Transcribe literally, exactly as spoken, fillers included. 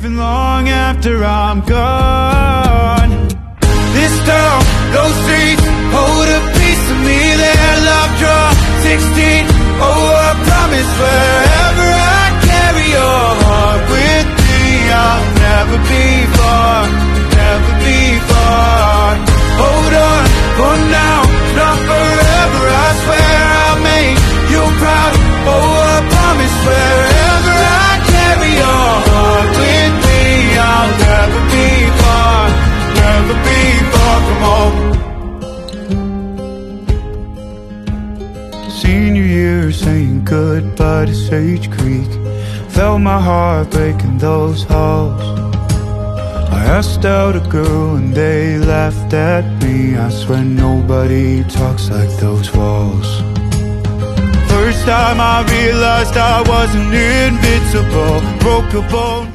even long after I'm gone. This town, those streets, hold a piece of me. Their love draw sixteen. Oh, I promise wherever I carry your heart with me, I'll never be far, never be far. Hold on for now, not forever. I swear I'll make you proud. Oh, I promise wherever I carry your heart with me, I'll never be far, never be far from home. Senior year saying goodbye to Sage Creek. Felt my heart breaking those halls. I asked out a girl and they laughed at me. I swear nobody talks like those walls. First time I realized I wasn't invincible. Broke a bone.